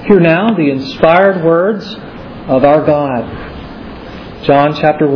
Hear now the inspired words of our God. John chapter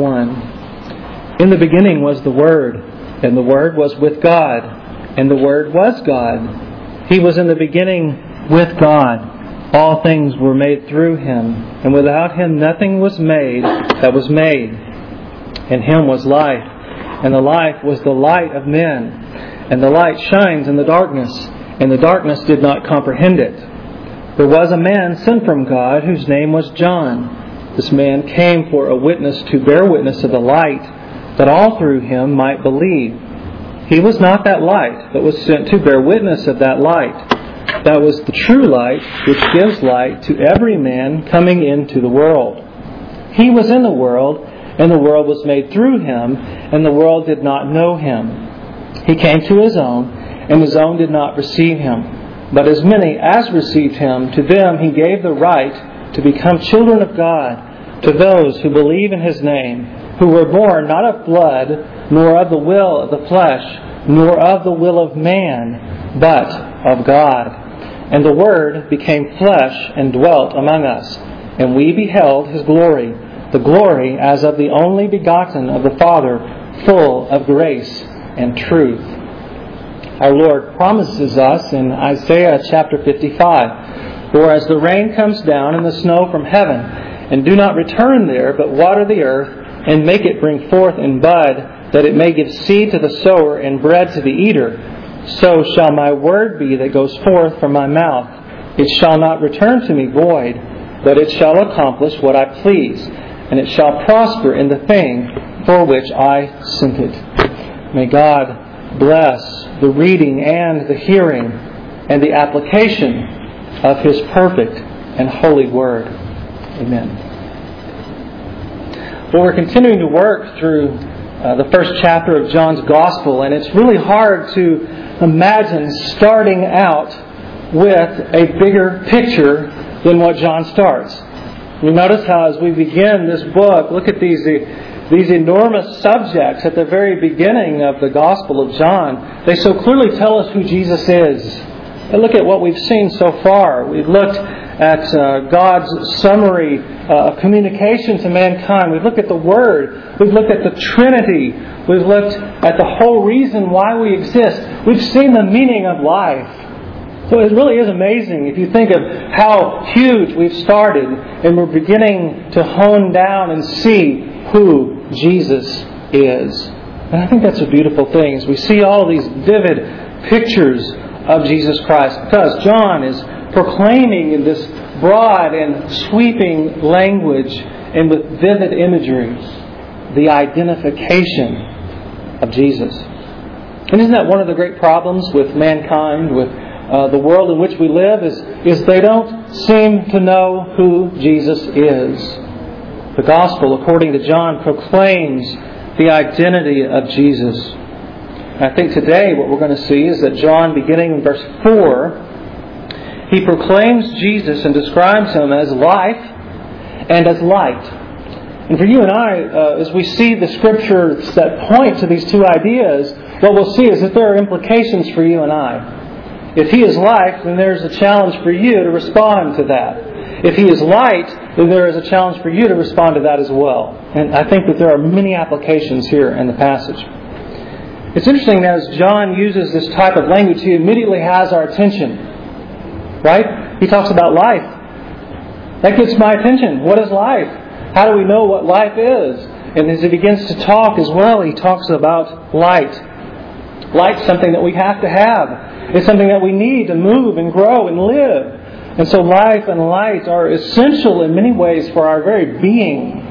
1. In the beginning was the Word, and the Word was with God, and the Word was God. He was in the beginning with God. All things were made through Him, and without Him nothing was made that was made. In Him was life, and the life was the light of men. And the light shines in the darkness, and the darkness did not comprehend it. There was a man sent from God whose name was John. This man came for a witness to bear witness of the light, that all through him might believe. He was not that light, but was sent to bear witness of that light. That was the true light, which gives light to every man coming into the world. He was in the world, and the world was made through Him, and the world did not know Him. He came to His own, and His own did not receive Him. But as many as received Him, to them He gave the right to become children of God, to those who believe in His name, who were born not of blood, nor of the will of the flesh, nor of the will of man, but of God. And the Word became flesh and dwelt among us, and we beheld His glory, the glory as of the only begotten of the Father, full of grace and truth. Our Lord promises us in Isaiah chapter 55, "For as the rain comes down and the snow from heaven, and do not return there, but water the earth, and make it bring forth and bud, that it may give seed to the sower and bread to the eater, so shall my word be that goes forth from my mouth. It shall not return to me void, but it shall accomplish what I please, and it shall prosper in the thing for which I sent it." May God bless the reading and the hearing and the application of His perfect and holy Word. Amen. Well, we're continuing to work through the first chapter of John's Gospel, and it's really hard to imagine starting out with a bigger picture than what John starts. You notice how as we begin this book, look at these enormous subjects at the very beginning of the Gospel of John. They so clearly tell us who Jesus is. And look at what we've seen so far. We've looked at God's summary of communication to mankind. We've looked at the Word. We've looked at the Trinity. We've looked at the whole reason why we exist. We've seen the meaning of life. So it really is amazing if you think of how huge we've started, and we're beginning to hone down and see who Jesus is. And I think that's a beautiful thing as we see all these vivid pictures of Jesus Christ, because John is proclaiming in this broad and sweeping language and with vivid imagery the identification of Jesus. And isn't that one of the great problems with mankind, with the world in which we live, is they don't seem to know who Jesus is. The Gospel, according to John, proclaims the identity of Jesus. And I think today what we're going to see is that John, beginning in verse 4, he proclaims Jesus and describes Him as life and as light. And for you and I, as we see the Scriptures that point to these two ideas, what we'll see is that there are implications for you and I. If He is life, then there's a challenge for you to respond to that. If He is light, then there is a challenge for you to respond to that as well. And I think that there are many applications here in the passage. It's interesting that as John uses this type of language, he immediately has our attention. Right? He talks about life. That gets my attention. What is life? How do we know what life is? And as he begins to talk as well, he talks about light. Light's something that we have to have. It's something that we need to move and grow and live. And so life and light are essential in many ways for our very being.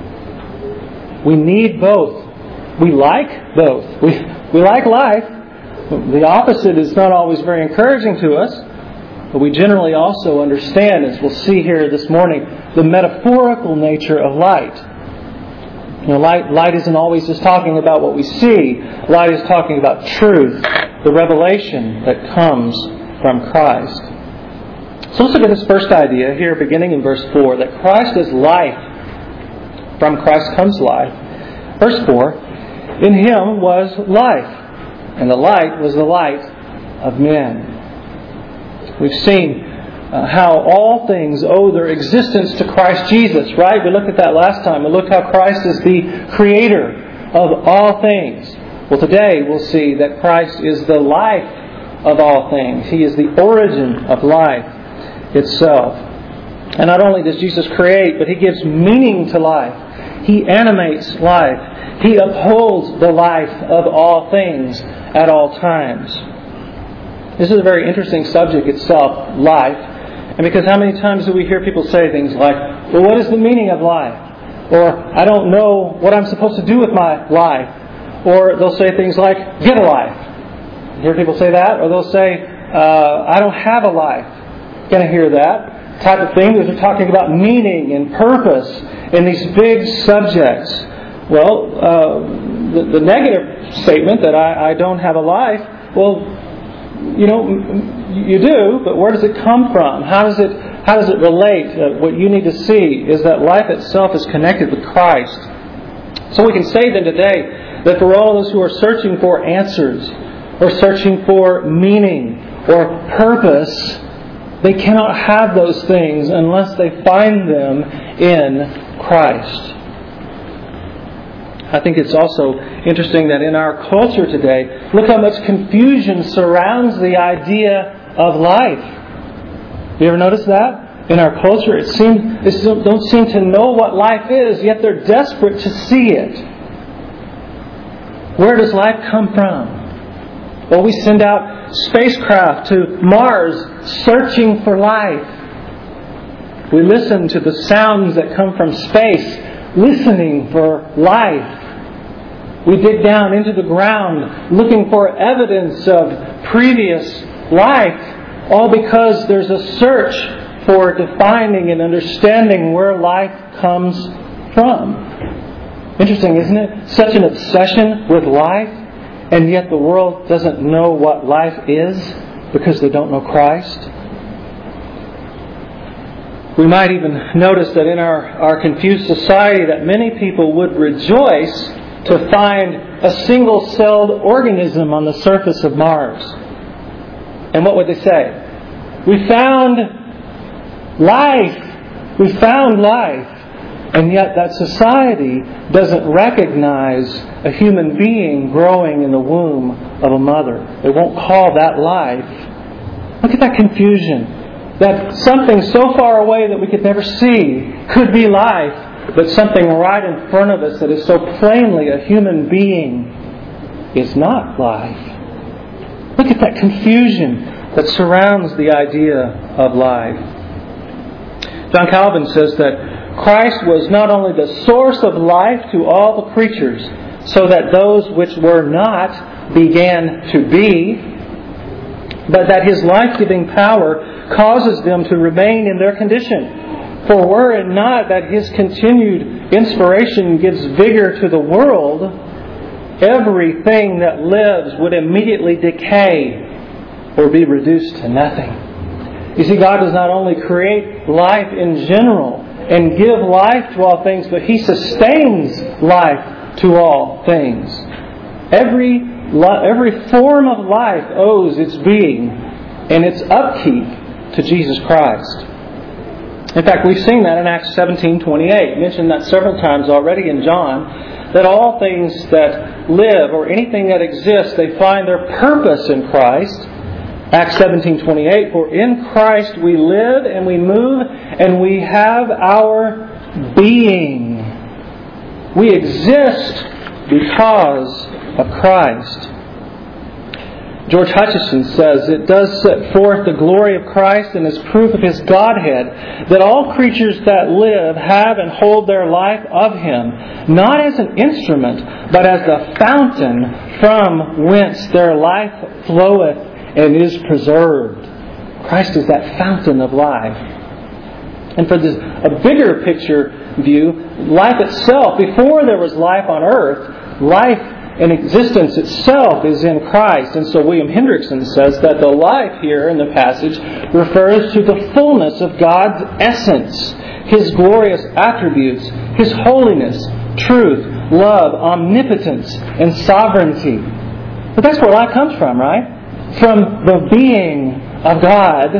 We need both. We like both. We like life. The opposite is not always very encouraging to us. But we generally also understand, as we'll see here this morning, the metaphorical nature of light. You know, light isn't always just talking about what we see. Light is talking about truth, the revelation that comes from Christ. So let's look at this first idea here, beginning in verse 4, that Christ is life. From Christ comes life. Verse 4, in Him was life, and the light was the light of men. We've seen how all things owe their existence to Christ Jesus, right? We looked at that last time. We looked how Christ is the creator of all things. Well, today we'll see that Christ is the life of all things. He is the origin of life itself. And not only does Jesus create, but He gives meaning to life. He animates life. He upholds the life of all things at all times. This is a very interesting subject itself, life. And because how many times do we hear people say things like, well, what is the meaning of life? Or, I don't know what I'm supposed to do with my life. Or they'll say things like, get a life. You hear people say that? Or they'll say, I don't have a life. Going to hear that type of thing. They're talking about meaning and purpose in these big subjects. Well, the negative statement that I don't have a life, well, you do, but where does it come from? How does it relate? What you need to see is that life itself is connected with Christ. So we can say then today that for all those who are searching for answers, or searching for meaning, or purpose, they cannot have those things unless they find them in Christ. I think it's also interesting that in our culture today, look how much confusion surrounds the idea of life. You ever notice that? In our culture, they don't seem to know what life is, yet they're desperate to see it. Where does life come from? Well, we send out spacecraft to Mars searching for life. We listen to the sounds that come from space, listening for life. We dig down into the ground looking for evidence of previous life, all because there's a search for defining and understanding where life comes from. Interesting, isn't it? Such an obsession with life, and yet the world doesn't know what life is because they don't know Christ. We might even notice that in our confused society that many people would rejoice to find a single-celled organism on the surface of Mars. And what would they say? We found life! We found life! And yet that society doesn't recognize a human being growing in the womb of a mother. They won't call that life. Look at that confusion. That something so far away that we could never see could be life, but something right in front of us that is so plainly a human being is not life. Look at that confusion that surrounds the idea of life. John Calvin says that Christ was not only the source of life to all the creatures, so that those which were not began to be, but that His life-giving power causes them to remain in their condition. For were it not that His continued inspiration gives vigor to the world, everything that lives would immediately decay or be reduced to nothing. You see, God does not only create life in general and give life to all things, but He sustains life to all things. Every form of life owes its being and its upkeep to Jesus Christ. In fact, we've seen that in Acts 17:28. Mentioned that several times already in John, that all things that live or anything that exists, they find their purpose in Christ. Acts 17:28, for in Christ we live and we move and we have our being. We exist because of Christ. George Hutcheson says, it does set forth the glory of Christ and is proof of His Godhead, that all creatures that live have and hold their life of Him, not as an instrument, but as the fountain from whence their life floweth and is preserved. Christ is that fountain of life. And for a bigger picture view, life itself, before there was life on earth, life and existence itself is in Christ. And so William Hendrickson says that the life here in the passage refers to the fullness of God's essence, His glorious attributes, His holiness, truth, love, omnipotence, and sovereignty. But that's where life comes from, right? From the being of God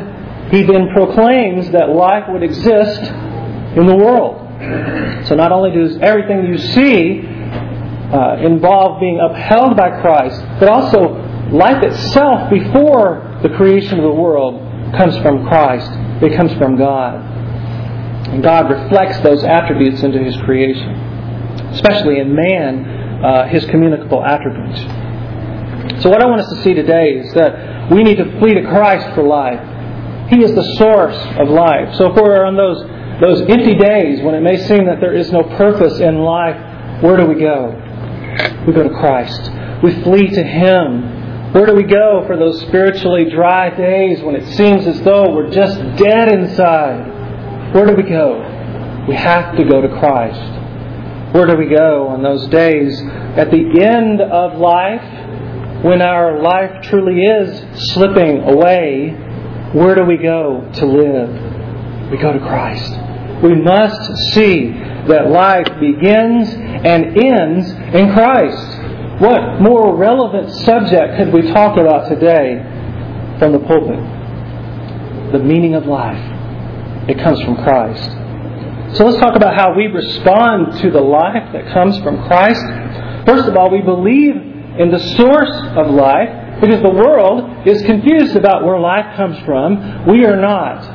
He then proclaims that life would exist in the world. So not only does everything you see involve being upheld by Christ, but also life itself before the creation of the world comes from Christ. It comes from God. And God reflects those attributes into His creation, especially in man, His communicable attributes. So what I want us to see today is that we need to flee to Christ for life. He is the source of life. So if we're on those empty days when it may seem that there is no purpose in life, where do we go? We go to Christ. We flee to Him. Where do we go for those spiritually dry days when it seems as though we're just dead inside? Where do we go? We have to go to Christ. Where do we go on those days at the end of life when our life truly is slipping away? Where do we go to live? We go to Christ. We must see that life begins and ends in Christ. What more relevant subject could we talk about today from the pulpit? The meaning of life. It comes from Christ. So let's talk about how we respond to the life that comes from Christ. First of all, we believe in the source of life because the world is confused about where life comes from. We are not.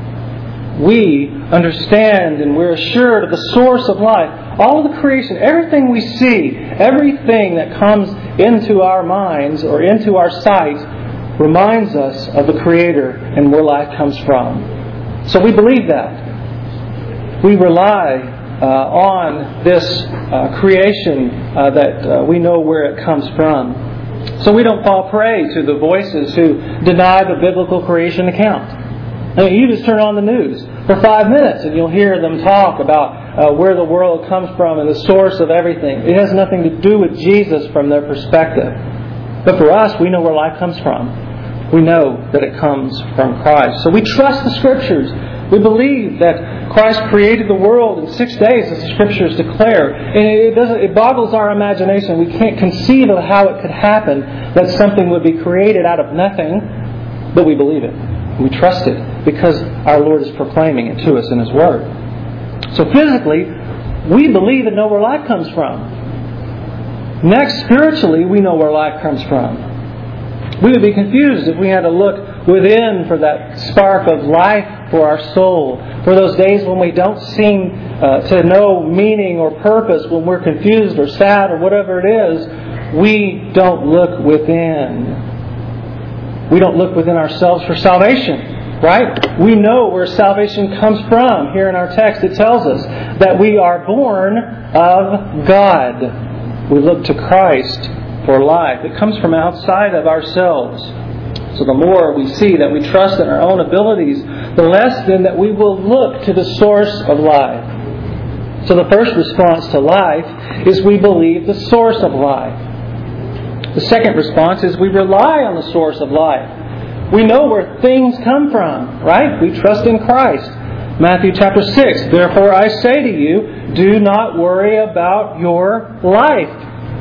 We understand and we're assured of the source of life. All of the creation, everything we see, everything that comes into our minds or into our sight reminds us of the Creator and where life comes from. So we believe that. We rely on this creation that we know where it comes from. So we don't fall prey to the voices who deny the biblical creation account. I mean, you just turn on the news for 5 minutes and you'll hear them talk about where the world comes from and the source of everything. It has nothing to do with Jesus from their perspective. But for us, we know where life comes from. We know that it comes from Christ. So we trust the Scriptures. We believe that Christ created the world in 6 days, as the Scriptures declare. And it boggles our imagination. We can't conceive of how it could happen that something would be created out of nothing, but we believe it. We trust it because our Lord is proclaiming it to us in His Word. So physically, we believe and know where life comes from. Next, spiritually, we know where life comes from. We would be confused if we had to look within for that spark of life for our soul. For those days when we don't seem to know meaning or purpose, when we're confused or sad or whatever it is, we don't look within. We don't look within ourselves for salvation, right? We know where salvation comes from. Here in our text it tells us that we are born of God. We look to Christ for life. It comes from outside of ourselves. So the more we see that we trust in our own abilities, the less then that we will look to the source of life. So the first response to life is we believe the source of life. The second response is we rely on the source of life. We know where things come from, right? We trust in Christ. Matthew chapter 6, therefore I say to you, do not worry about your life,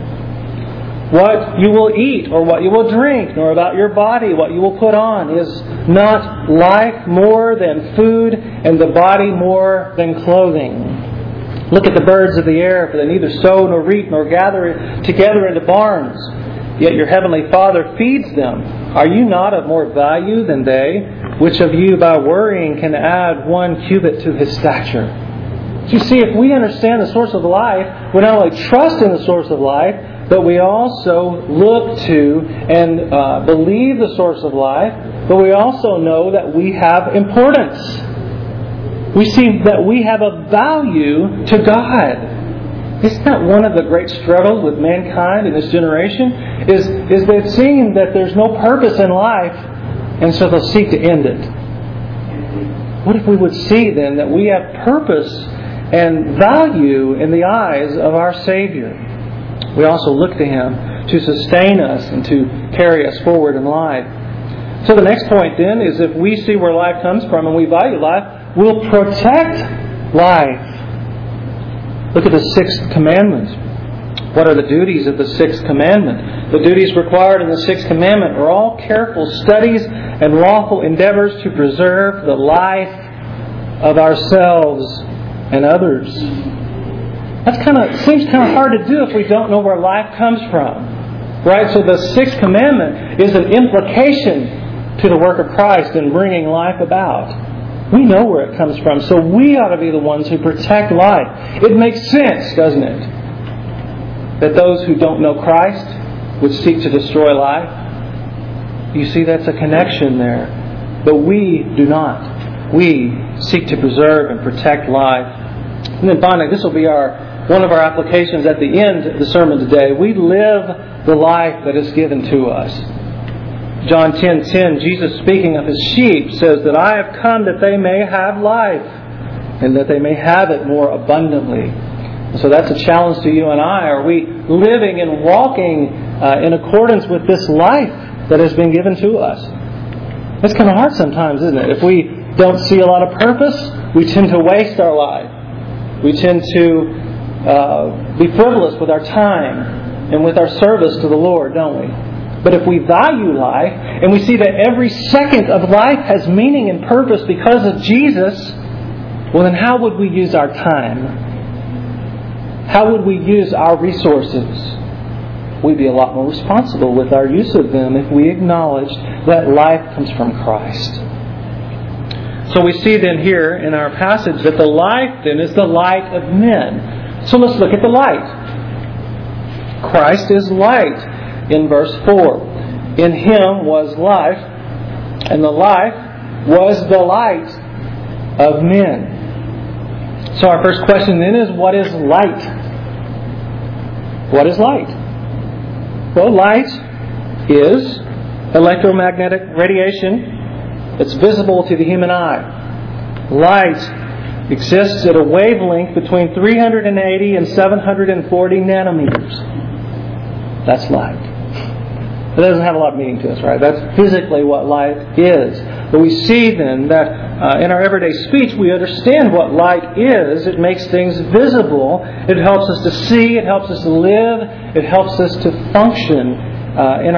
what you will eat or what you will drink, nor about your body, what you will put on. Is not life more than food, and the body more than clothing? Look at the birds of the air, for they neither sow nor reap nor gather it together into barns, yet your heavenly Father feeds them. Are you not of more value than they? Which of you by worrying can add 1 cubit to his stature? You see, if we understand the source of life, we not only trust in the source of life, but we also look to and believe the source of life, but we also know that we have importance. We see that we have a value to God. Isn't that one of the great struggles with mankind in this generation? Is they've seen that there's no purpose in life, and so they'll seek to end it. What if we would see then that we have purpose and value in the eyes of our Savior? We also look to Him to sustain us and to carry us forward in life. So the next point then is if we see where life comes from and we value life, we'll protect life. Look at the 6th commandment. What are the duties of the sixth commandment? The duties required in the sixth commandment are all careful studies and lawful endeavors to preserve the life of ourselves and others. Seems kind of hard to do if we don't know where life comes from. Right? So the sixth commandment is an implication to the work of Christ in bringing life about. We know where it comes from, so we ought to be the ones who protect life. It makes sense, doesn't it, that those who don't know Christ would seek to destroy life? You see, that's a connection there. But we do not. We seek to preserve and protect life. And then finally, this will be one of our applications at the end of the sermon today. We live the life that is given to us. John 10:10, Jesus speaking of His sheep says that I have come that they may have life and that they may have it more abundantly. So that's a challenge to you and I. Are we living and walking in accordance with this life that has been given to us? It's kind of hard sometimes, isn't it? If we don't see a lot of purpose, we tend to waste our life. We tend to be frivolous with our time and with our service to the Lord, don't we? But if we value life and we see that every second of life has meaning and purpose because of Jesus, well then how would we use our time? How would we use our resources? We'd be a lot more responsible with our use of them if we acknowledge that life comes from Christ. So we see then here in our passage that the light then is the light of men. So let's look at the light. Christ is light in verse 4. In Him was life, and the life was the light of men. So our first question then is, what is light? What is light? Well, light is electromagnetic radiation that's visible to the human eye. Light exists at a wavelength between 380 and 740 nanometers. That's light. It doesn't have a lot of meaning to us, right? That's physically what light is. But we see then that in our everyday speech we understand what light is. It makes things visible. It helps us to see. It helps us to live. It helps us to function in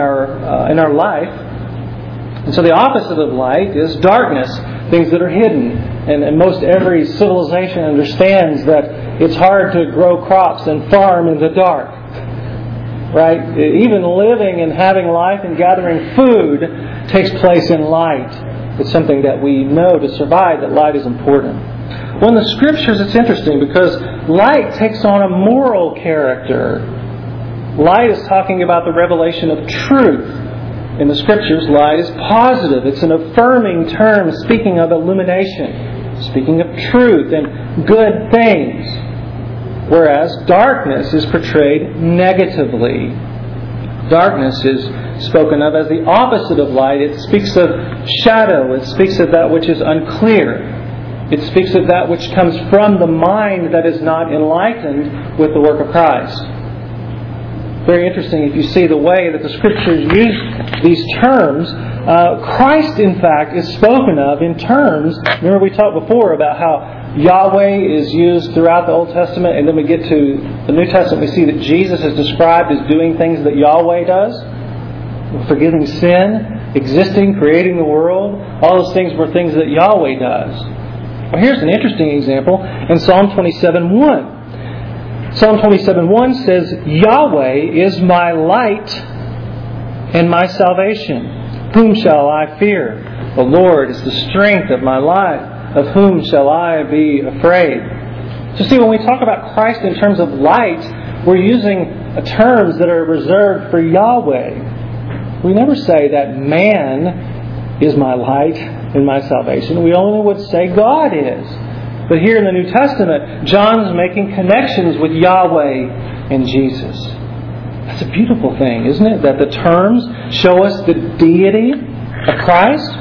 our life. And so the opposite of light is darkness, things that are hidden. And most every civilization understands that it's hard to grow crops and farm in the dark. Right? Even living and having life and gathering food takes place in light. It's something that we know to survive, that light is important. Well, in the Scriptures it's interesting because light takes on a moral character. Light is talking about the revelation of truth. In the Scriptures, light is positive. It's an affirming term speaking of illumination, speaking of truth and good things. Whereas darkness is portrayed negatively. Darkness is spoken of as the opposite of light. It speaks of shadow. It speaks of that which is unclear. It speaks of that which comes from the mind that is not enlightened with the work of Christ. Very interesting if you see the way that the Scriptures use these terms. Christ, in fact, is spoken of in terms. Remember we talked before about how Yahweh is used throughout the Old Testament, and then we get to the New Testament, we see that Jesus is described as doing things that Yahweh does. Forgiving sin, existing, creating the world. All those things were things that Yahweh does. Well, here's an interesting example in Psalm 27:1. Psalm 27:1 says, Yahweh is my light and my salvation. Whom shall I fear? The Lord is the strength of my life. Of whom shall I be afraid? So see, when we talk about Christ in terms of light, we're using terms that are reserved for Yahweh. We never say that man is my light and my salvation. We only would say God is. But here in the New Testament, John's making connections with Yahweh and Jesus. That's a beautiful thing, isn't it? That the terms show us the deity of Christ.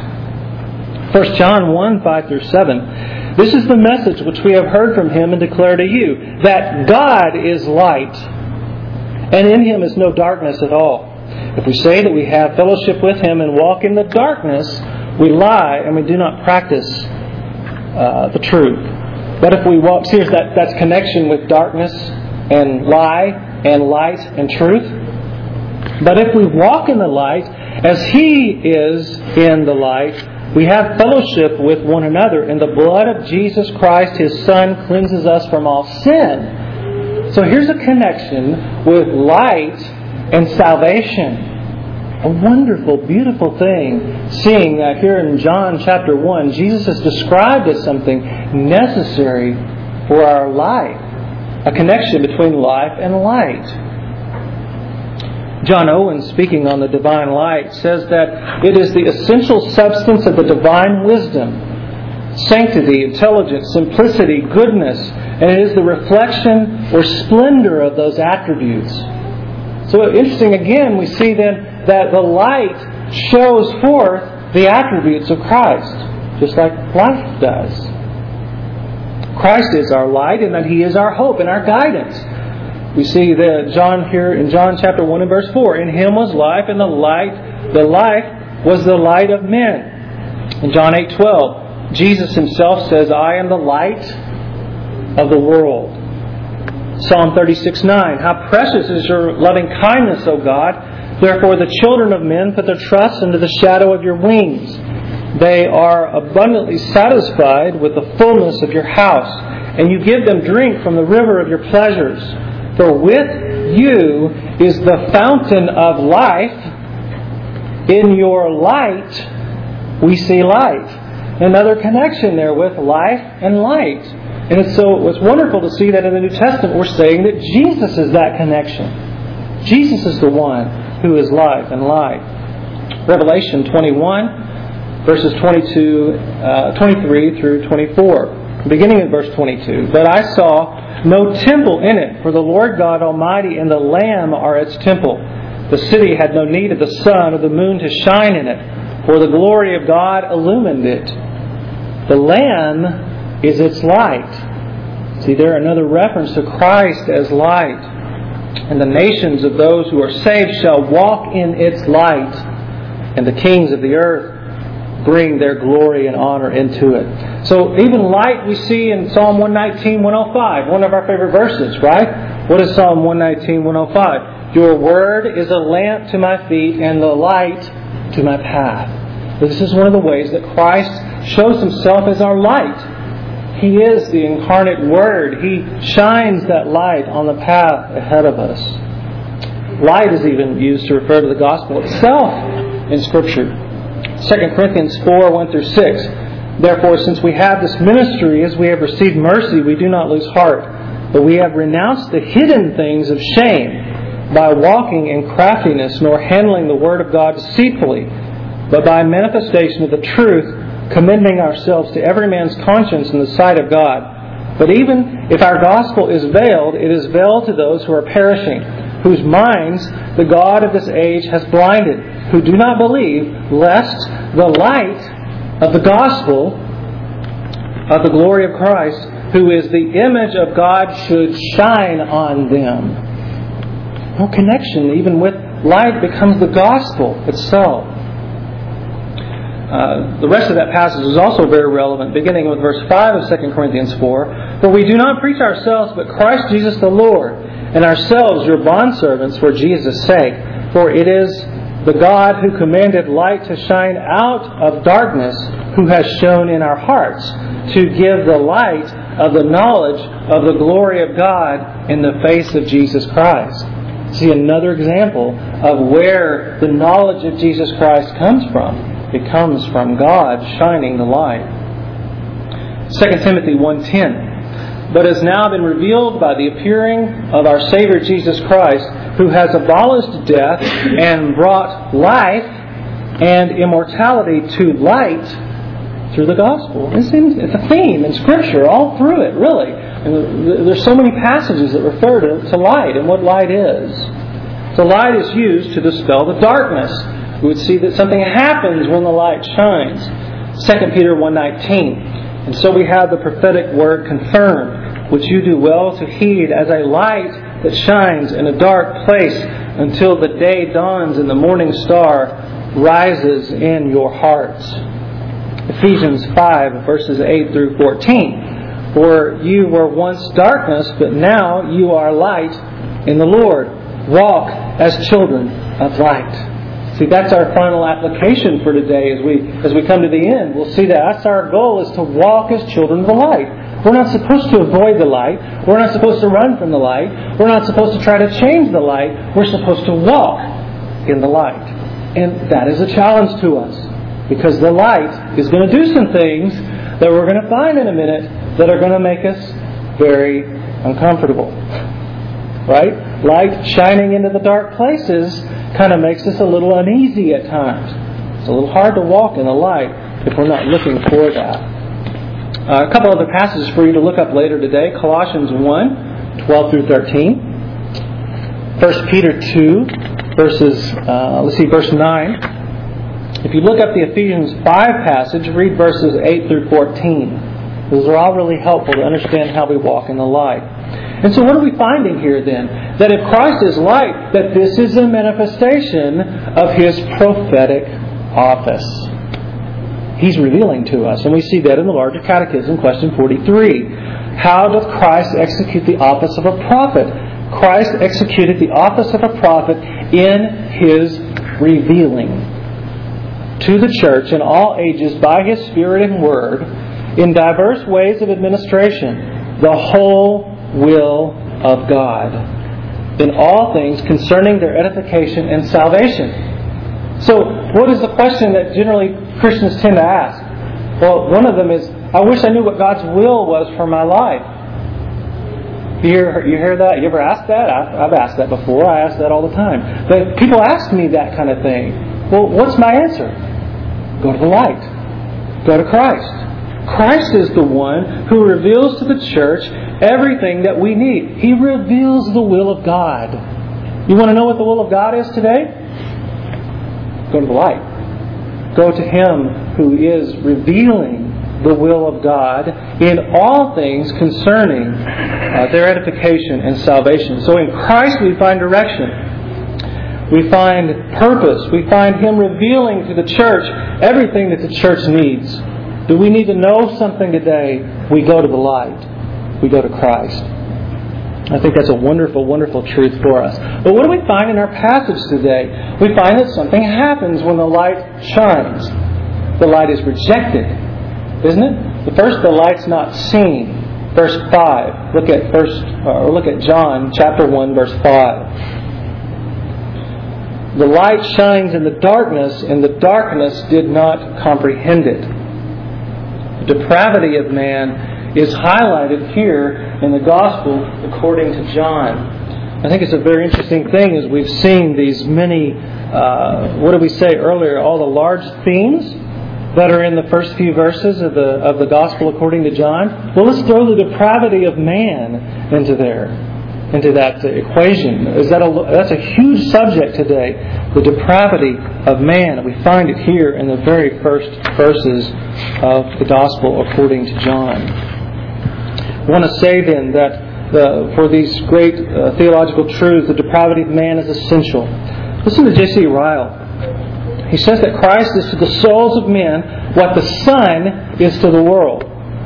1 John 1, 5 through 7. This is the message which we have heard from Him and declare to you, that God is light, and in Him is no darkness at all. If we say that we have fellowship with Him and walk in the darkness, we lie and we do not practice the truth. But if we walk, see, that's connection with darkness and lie. and light and truth. But if we walk in the light, as He is in the light, we have fellowship with one another, and the blood of Jesus Christ, His Son, cleanses us from all sin. So here's a connection with light and salvation. A wonderful, beautiful thing, seeing that here in John chapter 1, Jesus is described as something necessary for our life. A connection between life and light. John Owen, speaking on the divine light, says that it is the essential substance of the divine wisdom, sanctity, intelligence, simplicity, goodness, and it is the reflection or splendor of those attributes. So interesting, again, we see then that the light shows forth the attributes of Christ, just like life does. Christ is our light, and that He is our hope and our guidance. We see that John here in John chapter 1 and verse 4, in Him was life, and the life was the light of men. In John 8:12, Jesus Himself says, I am the light of the world. Psalm 36:9, how precious is your loving kindness, O God! Therefore the children of men put their trust into the shadow of your wings. They are abundantly satisfied with the fullness of your house, and you give them drink from the river of your pleasures. For with you is the fountain of life. In your light we see light. Another connection there with life and light. And it's wonderful to see that in the New Testament we're saying that Jesus is that connection. Jesus is the one who is life and light. Revelation 21, verses 23 through 24. Beginning in verse 22. But I saw no temple in it, for the Lord God Almighty and the Lamb are its temple. The city had no need of the sun or the moon to shine in it, for the glory of God illumined it. The Lamb is its light. See there another reference to Christ as light. And the nations of those who are saved shall walk in its light, and the kings of the earth bring their glory and honor into it. So even light we see in Psalm 119, 105, one of our favorite verses, right? What is Psalm 119, 105? Your word is a lamp to my feet and the light to my path. This is one of the ways that Christ shows Himself as our light. He is the incarnate Word. He shines that light on the path ahead of us. Light is even used to refer to the gospel itself in Scripture. 2 Corinthians 4, 1 through 6. Therefore, since we have this ministry, as we have received mercy, we do not lose heart. But we have renounced the hidden things of shame by walking in craftiness, nor handling the Word of God deceitfully, but by manifestation of the truth, commending ourselves to every man's conscience in the sight of God. But even if our gospel is veiled, it is veiled to those who are perishing, whose minds the God of this age has blinded, who do not believe, lest the light of the gospel of the glory of Christ, who is the image of God, should shine on them. No connection even with light becomes the gospel itself. The rest of that passage is also very relevant, beginning with verse 5 of 2 Corinthians 4. For we do not preach ourselves, but Christ Jesus the Lord, and ourselves your bondservants for Jesus' sake. For it is the God who commanded light to shine out of darkness, who has shone in our hearts, to give the light of the knowledge of the glory of God in the face of Jesus Christ. See another example of where the knowledge of Jesus Christ comes from. It comes from God shining the light. 2 Timothy 1:10. But has now been revealed by the appearing of our Savior Jesus Christ, who has abolished death and brought life and immortality to light through the gospel. It's a theme in Scripture all through it, really. And there's so many passages that refer to light and what light is. The light is used to dispel the darkness. We would see that something happens when the light shines. 2 Peter 1:19. And so we have the prophetic word confirmed, which you do well to heed as a light that shines in a dark place until the day dawns and the morning star rises in your hearts. Ephesians 5, verses 8 through 14. For you were once darkness, but now you are light in the Lord. Walk as children of light. See, that's our final application for today as we come to the end. We'll see that's our goal, is to walk as children of the light. We're not supposed to avoid the light. We're not supposed to run from the light. We're not supposed to try to change the light. We're supposed to walk in the light. And that is a challenge to us, because the light is going to do some things that we're going to find in a minute that are going to make us very uncomfortable. Right? Light shining into the dark places kind of makes us a little uneasy at times. It's a little hard to walk in the light if we're not looking for that. A couple other passages for you to look up later today. Colossians 1, 12 through 13. 1 Peter 2, verse 9. If you look up the Ephesians 5 passage, read verses 8 through 14. Those are all really helpful to understand how we walk in the light. And so what are we finding here then? That if Christ is light, that this is a manifestation of His prophetic office. He's revealing to us. And we see that in the larger catechism, question 43. How doth Christ execute the office of a prophet? Christ executed the office of a prophet in His revealing to the church in all ages by His Spirit and Word in diverse ways of administration, the whole will of God in all things concerning their edification and salvation. So, what is the question that generally Christians tend to ask? Well, one of them is, I wish I knew what God's will was for my life. You hear that? You ever asked that? I've asked that before. I ask that all the time. But people ask me that kind of thing. Well, what's my answer? Go to the light. Go to Christ. Christ is the one who reveals to the church everything that we need. He reveals the will of God. You want to know what the will of God is today? Go to the light. Go to Him who is revealing the will of God in all things concerning their edification and salvation. So in Christ we find direction. We find purpose. We find Him revealing to the church everything that the church needs. Do we need to know something today? We go to the light. We go to Christ. I think that's a wonderful, wonderful truth for us. But what do we find in our passage today? We find that something happens when the light shines. The light is rejected, isn't it? First, the light's not seen. Verse 5. Look at John chapter 1, verse 5. The light shines in the darkness, and the darkness did not comprehend it. The depravity of man is highlighted here in the Gospel according to John. I think it's a very interesting thing as we've seen these many, what did we say earlier, all the large themes that are in the first few verses of the Gospel according to John. Well, let's throw the depravity of man into that equation. That's a huge subject today. The depravity of man. We find it here in the very first verses of the Gospel according to John. I want to say then that for these great theological truths, the depravity of man is essential. Listen to J.C. Ryle. He says that Christ is to the souls of men what the sun is to the world.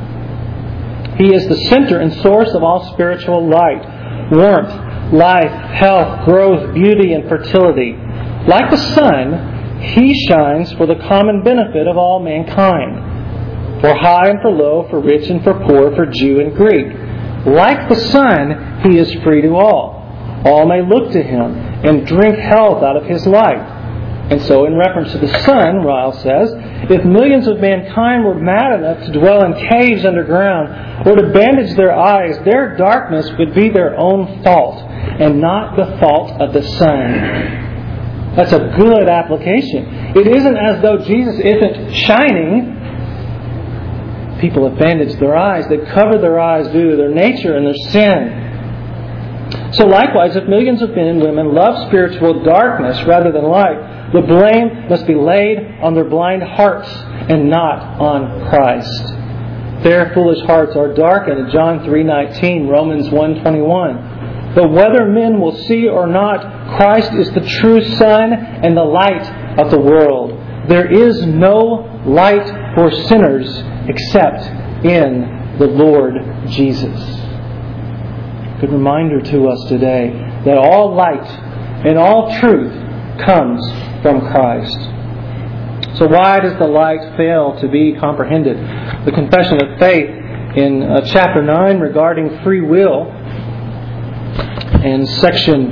He is the center and source of all spiritual light, warmth, life, health, growth, beauty, and fertility. Like the sun, He shines for the common benefit of all mankind, for high and for low, for rich and for poor, for Jew and Greek. Like the sun, He is free to all. All may look to Him and drink health out of His light. And so in reference to the sun, Ryle says, if millions of mankind were mad enough to dwell in caves underground or to bandage their eyes, their darkness would be their own fault and not the fault of the sun. That's a good application. It isn't as though Jesus isn't shining. People have bandaged their eyes. They've covered their eyes due to their nature and their sin. So likewise, if millions of men and women love spiritual darkness rather than light, the blame must be laid on their blind hearts and not on Christ. Their foolish hearts are darkened. John 3:19, Romans 1:21. But whether men will see or not, Christ is the true sun and the light of the world. There is no light for sinners except in the Lord Jesus. Good reminder to us today that all light and all truth comes from Christ. So why does the light fail to be comprehended? The Confession of Faith in chapter 9 regarding free will, and section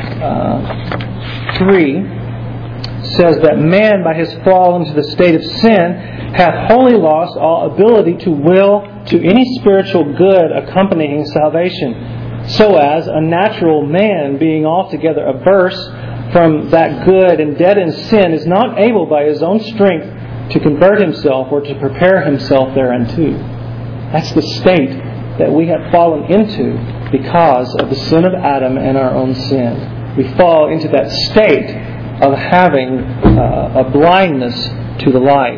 3, says that man, by his fall into the state of sin, hath wholly lost all ability to will to any spiritual good accompanying salvation, so as a natural man, being altogether averse from that good and dead in sin, is not able by his own strength to convert himself or to prepare himself thereunto. That's the state that we have fallen into because of the sin of Adam and our own sin. We fall into that state of having a blindness to the light.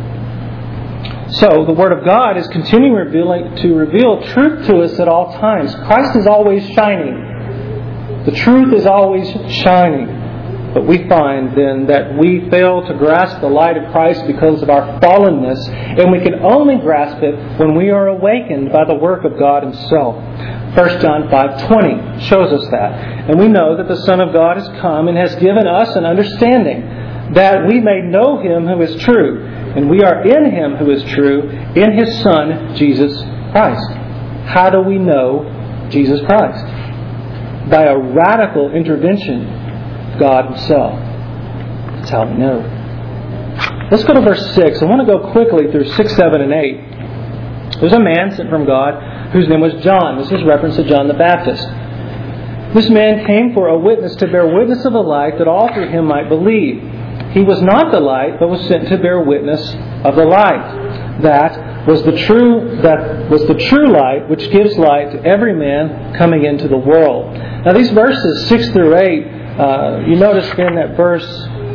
So the Word of God is continuing to reveal truth to us at all times. Christ is always shining. The truth is always shining. But we find then that we fail to grasp the light of Christ because of our fallenness, and we can only grasp it when we are awakened by the work of God Himself. 1 John 5:20 shows us that. And we know that the Son of God has come and has given us an understanding that we may know Him who is true. And we are in Him who is true, in His Son, Jesus Christ. How do we know Jesus Christ? By a radical intervention of God Himself. That's how we know. Let's go to verse 6. I want to go quickly through 6, 7, and 8. There's a man sent from God whose name was John. This is reference to John the Baptist. This man came for a witness to bear witness of the light, that all through him might believe. He was not the light, but was sent to bear witness of the light. That was the true light, which gives light to every man coming into the world. Now these verses 6 through 8, you notice in that verse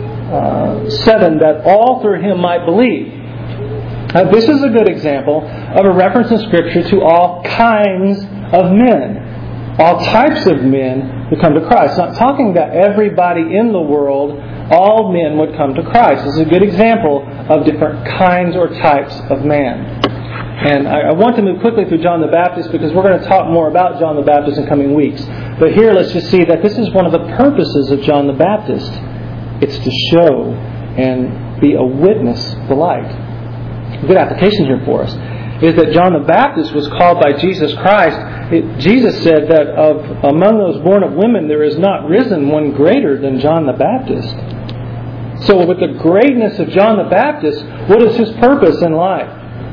7 that all through him might believe. This is a good example of a reference in Scripture to all kinds of men, all types of men who come to Christ. Not talking that everybody in the world, all men would come to Christ. This is a good example of different kinds or types of man. And I want to move quickly through John the Baptist because we're going to talk more about John the Baptist in coming weeks. But here let's just see that this is one of the purposes of John the Baptist. It's to show and be a witness of the light. A good application here for us is that John the Baptist was called by Jesus Christ. Jesus said that among those born of women there is not risen one greater than John the Baptist. So with the greatness of John the Baptist, what is his purpose in life?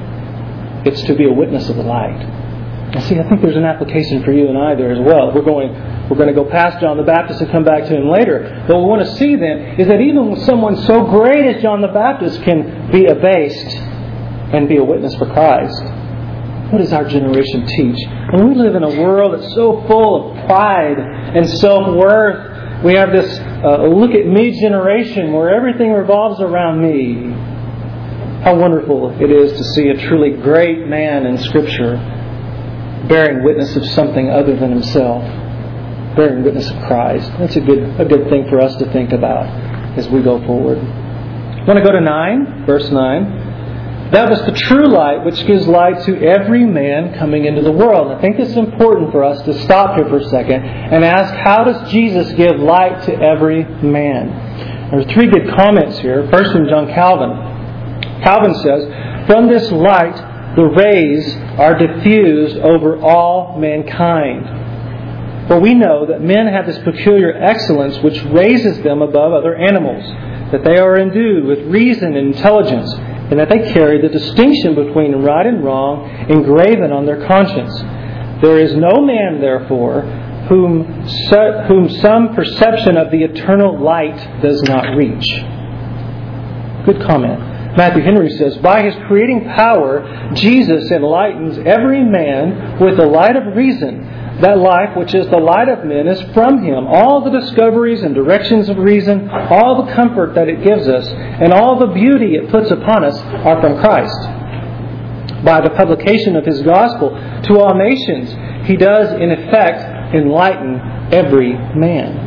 It's to be a witness of the light. And see, I think there's an application for you and I there as well. We're going to go past John the Baptist and come back to him later. But what we want to see then is that even someone so great as John the Baptist can be abased and be a witness for Christ. What does our generation teach? And we live in a world that's so full of pride and self-worth. We have this look at me generation where everything revolves around me. How wonderful it is to see a truly great man in Scripture bearing witness of something other than himself, bearing witness of Christ. That's a good thing for us to think about as we go forward. I want to go to 9, verse 9. That was the true light which gives light to every man coming into the world. I think it's important for us to stop here for a second and ask, how does Jesus give light to every man? There are 3 good comments here. First from John Calvin. Calvin says, from this light the rays are diffused over all mankind. For we know that men have this peculiar excellence which raises them above other animals, that they are endued with reason and intelligence, and that they carry the distinction between right and wrong engraven on their conscience. There is no man, therefore, whom some perception of the eternal light does not reach. Good comment. Matthew Henry says, by His creating power, Jesus enlightens every man with the light of reason. That life, which is the light of men, is from Him. All the discoveries and directions of reason, all the comfort that it gives us, and all the beauty it puts upon us are from Christ. By the publication of His gospel to all nations, He does, in effect, enlighten every man.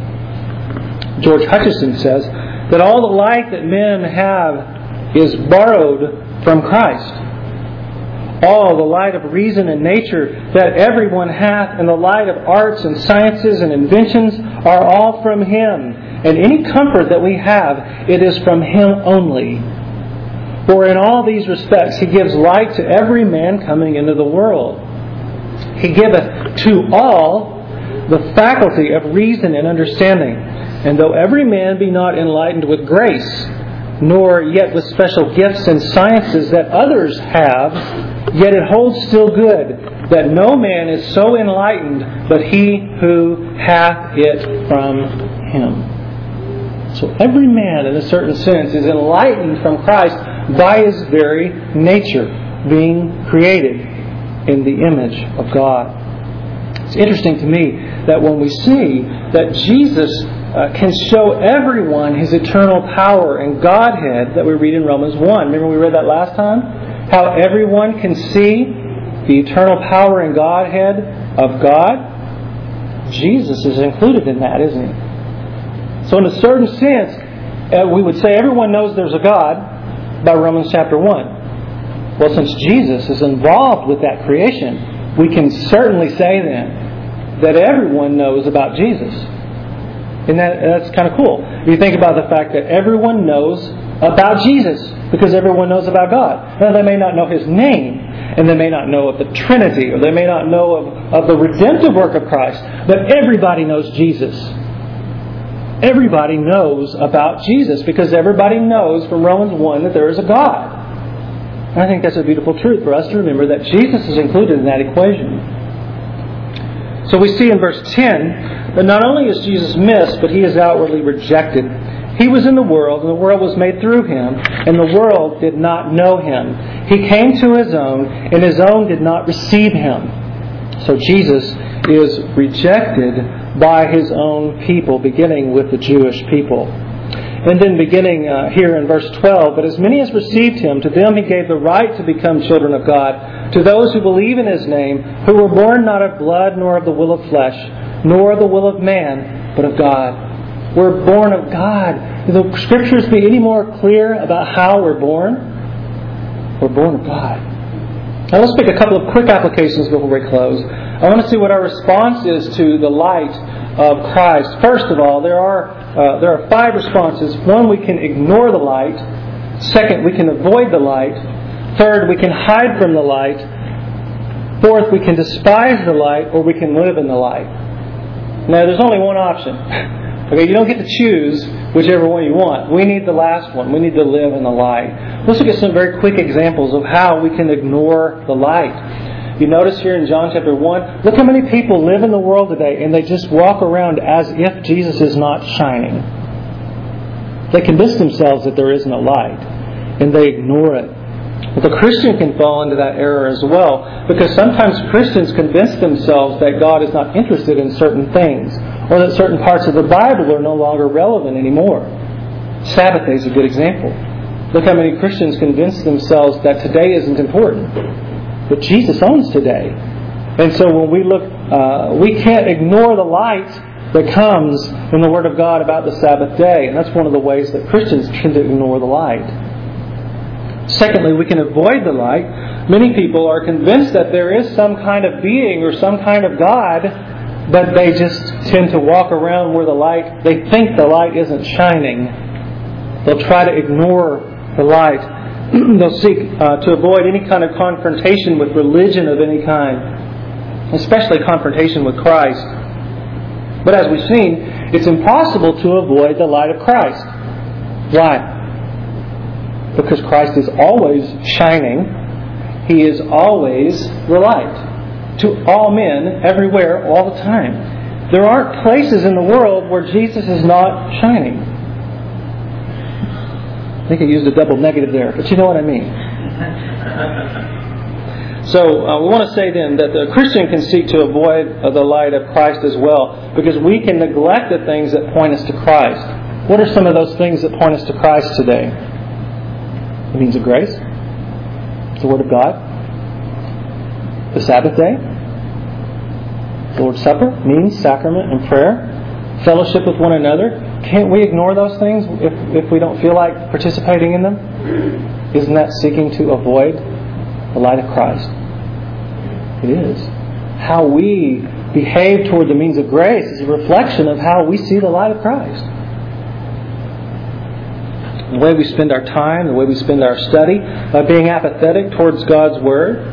George Hutcheson says that all the light that men have is borrowed from Christ. all the light of reason and nature that everyone hath, and the light of arts and sciences and inventions are all from Him. And any comfort that we have, it is from Him only. For in all these respects He gives light to every man coming into the world. He giveth to all the faculty of reason and understanding. And though every man be not enlightened with grace, nor yet with special gifts and sciences that others have, yet it holds still good, that no man is so enlightened but he who hath it from Him. So every man, in a certain sense, is enlightened from Christ by his very nature, being created in the image of God. It's interesting to me that when we see that Jesus can show everyone His eternal power and Godhead that we read in Romans 1. Remember we read that last time? How everyone can see the eternal power and Godhead of God. Jesus is included in that, isn't He? So in a certain sense, we would say everyone knows there's a God by Romans chapter 1. Well, since Jesus is involved with that creation, we can certainly say then that everyone knows about Jesus. And that's kind of cool. If you think about the fact that everyone knows about Jesus because everyone knows about God. Now, they may not know His name, and they may not know of the Trinity, or they may not know of the redemptive work of Christ, but everybody knows Jesus. Everybody knows about Jesus because everybody knows from Romans 1 that there is a God. And I think that's a beautiful truth for us to remember, that Jesus is included in that equation. So we see in verse 10 that not only is Jesus missed, but He is outwardly rejected. He was in the world, and the world was made through Him, and the world did not know Him. He came to His own, and His own did not receive Him. So Jesus is rejected by His own people, beginning with the Jewish people. And then beginning here in verse 12, but as many as received Him, to them He gave the right to become children of God, to those who believe in His name, who were born not of blood, nor of the will of flesh, nor of the will of man, but of God. We're born of God. Do the Scriptures be any more clear about how we're born? We're born of God. Now let's make a couple of quick applications before we close. I want to see what our response is to the light of Christ. First of all, there are 5 responses. 1, we can ignore the light. 2nd, we can avoid the light. 3rd, we can hide from the light. 4th, we can despise the light, or we can live in the light. Now, there's only one option. Okay, you don't get to choose whichever one you want. We need the last one. We need to live in the light. Let's look at some very quick examples of how we can ignore the light. You notice here in John chapter 1, look how many people live in the world today and they just walk around as if Jesus is not shining. They convince themselves that there isn't a light, and they ignore it. But the Christian can fall into that error as well, because sometimes Christians convince themselves that God is not interested in certain things, or that certain parts of the Bible are no longer relevant anymore. Sabbath day is a good example. Look how many Christians convince themselves that today isn't important. But Jesus owns today. And so when we look, we can't ignore the light that comes in the Word of God about the Sabbath day. And that's one of the ways that Christians tend to ignore the light. Secondly, we can avoid the light. Many people are convinced that there is some kind of being or some kind of God, but they just tend to walk around where the light, they think the light isn't shining. They'll try to ignore the light. They'll seek to avoid any kind of confrontation with religion of any kind, especially confrontation with Christ. But as we've seen, it's impossible to avoid the light of Christ. Why? Because Christ is always shining. He is always the light to all men, everywhere, all the time. There aren't places in the world where Jesus is not shining. I think I used a double negative there, but you know what I mean. So we want to say then that the Christian can seek to avoid the light of Christ as well, because we can neglect the things that point us to Christ. What are some of those things that point us to Christ today? The means of grace, the Word of God, the Sabbath day, the Lord's Supper, means, sacrament, and prayer, fellowship with one another. Can't we ignore those things if we don't feel like participating in them? Isn't that seeking to avoid the light of Christ? It is. How we behave toward the means of grace is a reflection of how we see the light of Christ. The way we spend our time, the way we spend our study, by being apathetic towards God's Word.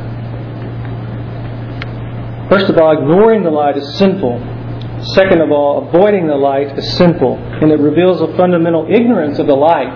First of all, ignoring the light is sinful. Second of all, avoiding the light is sinful, and it reveals a fundamental ignorance of the light.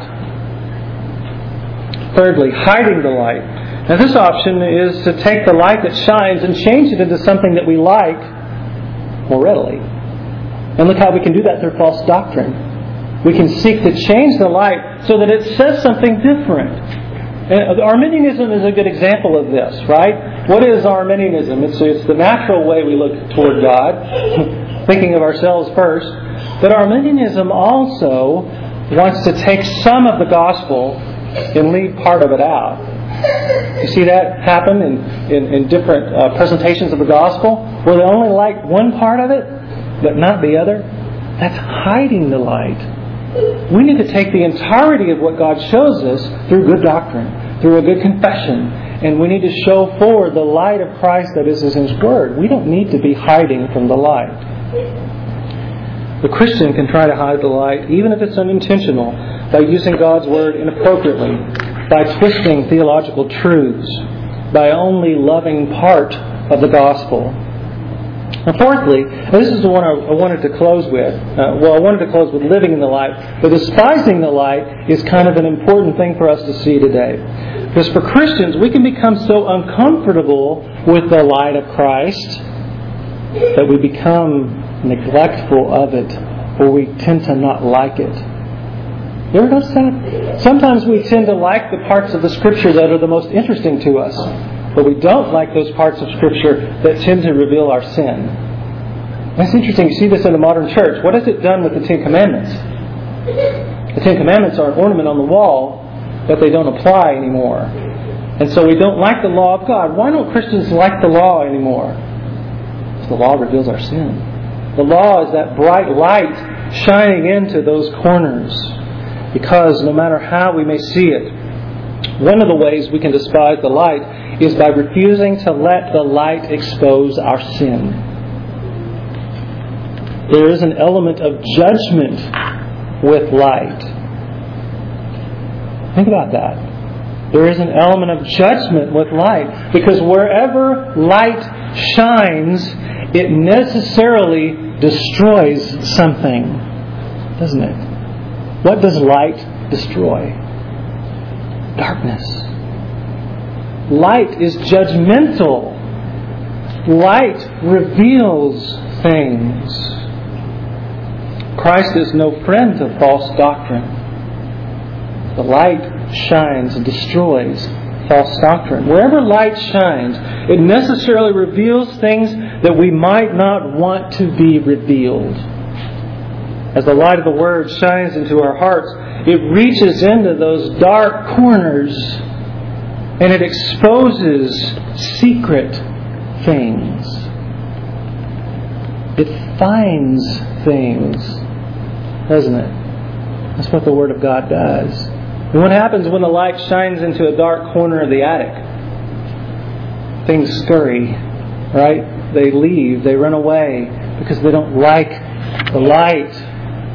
Thirdly, hiding the light. Now this option is to take the light that shines and change it into something that we like more readily. And look how we can do that through false doctrine. We can seek to change the light so that it says something different. And Arminianism is a good example of this, right? What is Arminianism? It's the natural way we look toward God, thinking of ourselves first. But Arminianism also wants to take some of the gospel and leave part of it out. You see that happen in different presentations of the gospel, where they only like one part of it, but not the other? That's hiding the light. We need to take the entirety of what God shows us through good doctrine, through a good confession, and we need to show forward the light of Christ that is in His Word. We don't need to be hiding from the light. The Christian can try to hide the light, even if it's unintentional, by using God's Word inappropriately, by twisting theological truths, by only loving part of the gospel. And fourthly, this is the one I wanted to close with. I wanted to close with living in the light. But despising the light is kind of an important thing for us to see today. Because for Christians, we can become so uncomfortable with the light of Christ that we become neglectful of it, or we tend to not like it. You ever notice that? Sometimes we tend to like the parts of the Scripture that are the most interesting to us, but we don't like those parts of Scripture that tend to reveal our sin. That's interesting. You see this in the modern church. What has it done with the Ten Commandments? The Ten Commandments are an ornament on the wall, but they don't apply anymore. And so we don't like the law of God. Why don't Christians like the law anymore? Because the law reveals our sin. The law is that bright light shining into those corners. Because no matter how we may see it, one of the ways we can despise the light is by refusing to let the light expose our sin. There is an element of judgment with light. Think about that. There is an element of judgment with light. Because wherever light shines, it necessarily destroys something. Doesn't it? What does light destroy? Darkness. Light is judgmental. Light reveals things. Christ is no friend to false doctrine. The light shines and destroys false doctrine. Wherever light shines, it necessarily reveals things that we might not want to be revealed. As the light of the Word shines into our hearts, it reaches into those dark corners and it exposes secret things. It finds things, doesn't it? That's what the Word of God does. And what happens when the light shines into a dark corner of the attic? Things scurry, right? They leave, they run away because they don't like the light.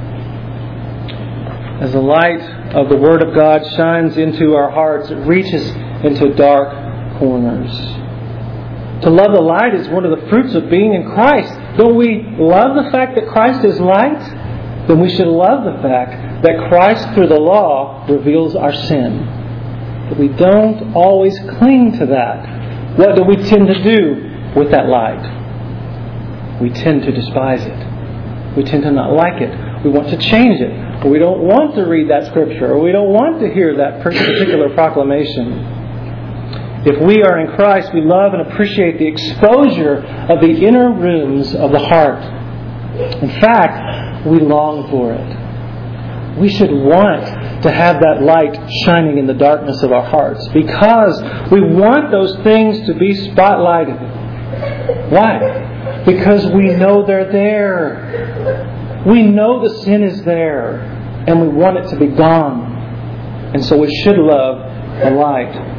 As the light of the Word of God shines into our hearts, it reaches into dark corners. To love the light is one of the fruits of being in Christ. Don't we love the fact that Christ is light? Then we should love the fact that Christ, through the law, reveals our sin. But we don't always cling to that. What do we tend to do with that light? We tend to despise it. We tend to not like it. We want to change it. Or we don't want to read that Scripture. Or we don't want to hear that particular proclamation. If we are in Christ, we love and appreciate the exposure of the inner rooms of the heart. In fact, we long for it. We should want to have that light shining in the darkness of our hearts because we want those things to be spotlighted. Why? Because we know they're there. We know the sin is there and we want it to be gone. And so we should love the light.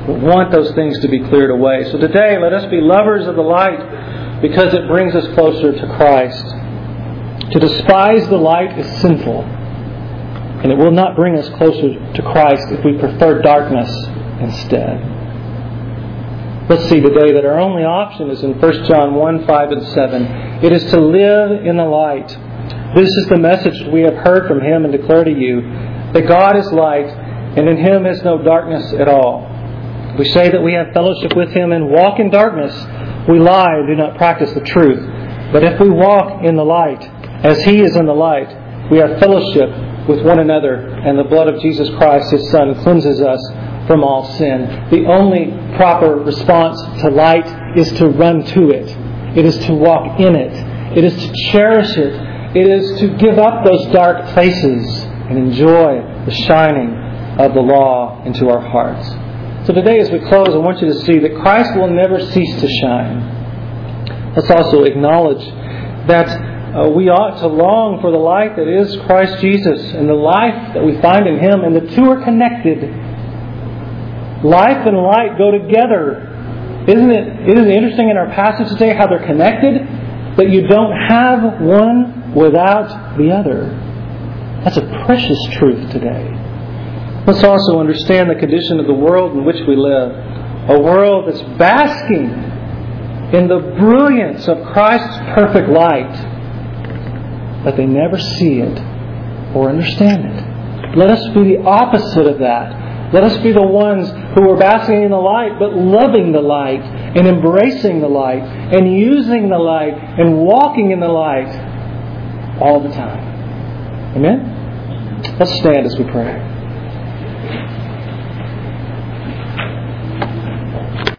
but want those things to be cleared away. So today, let us be lovers of the light because it brings us closer to Christ. To despise the light is sinful, and it will not bring us closer to Christ if we prefer darkness instead. Let's see today that our only option is in 1 John 1, 5 and 7. It is to live in the light. This is the message we have heard from Him and declare to you, that God is light, and in Him is no darkness at all. If we say that we have fellowship with Him and walk in darkness, we lie and do not practice the truth. But if we walk in the light, as He is in the light, we have fellowship with one another, and the blood of Jesus Christ, His Son, cleanses us from all sin. The only proper response to light is to run to it. It is to walk in it. It is to cherish it. It is to give up those dark places and enjoy the shining of the law into our hearts. So today as we close, I want you to see that Christ will never cease to shine. Let's also acknowledge that we ought to long for the light that is Christ Jesus and the life that we find in Him, and the two are connected. Life and light go together. Isn't it interesting in our passage today how they're connected? That you don't have one without the other. That's a precious truth today. Let's also understand the condition of the world in which we live. A world that's basking in the brilliance of Christ's perfect light, but they never see it or understand it. Let us be the opposite of that. Let us be the ones who are basking in the light, but loving the light and embracing the light and using the light and walking in the light all the time. Amen? Let's stand as we pray.